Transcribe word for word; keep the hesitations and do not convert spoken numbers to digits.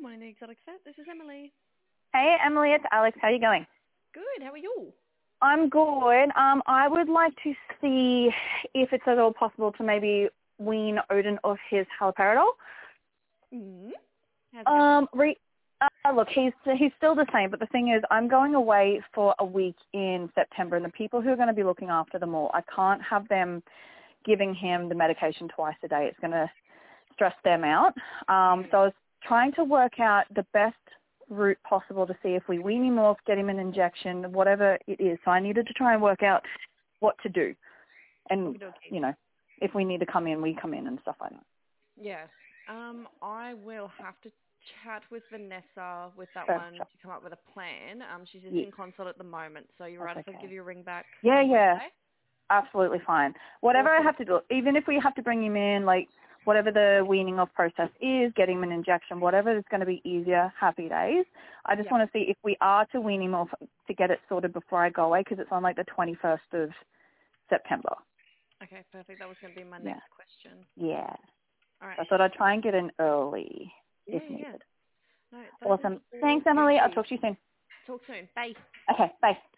morning, the Exotic Vet. This is Emily. Hey, Emily, it's Alex. How are you going? Good. How are you? I'm good. Um, I would like to see if it's at all possible to maybe wean Odin of his haloperidol. Mm-hmm. How's it Um, re- uh, look, he's he's still the same, but the thing is, I'm going away for a week in September, and the people who are going to be looking after them all, I can't have them giving him the medication twice a day. It's going to stress them out. Um, so I was trying to work out the best route possible to see if we wean him off, get him an injection, whatever it is. So I needed to try and work out what to do. And, Okey-dokey. you know, if we need to come in, we come in and stuff like that. Yeah. Um, I will have to chat with Vanessa with that Sure, one sure. to come up with a plan. Um, she's just Yeah, in consult at the moment, so you're right that's if I okay. give you a ring back Yeah, on yeah, Monday? absolutely fine. Whatever I Awesome. have to do, even if we have to bring him in, like, whatever the weaning off process is, getting him an injection, whatever is going to be easier, happy days. I just Yep. want to see if we are to wean him off to get it sorted before I go away, because it's on, like, the twenty-first of September. Okay, perfect. That was going to be my Yeah. next question. Yeah. All right. I thought I'd try and get in early Yeah, if yeah, yeah. needed. No, that is Awesome. all Thanks, Emily. I'll good. talk to you soon. Talk soon. Bye. Okay, bye.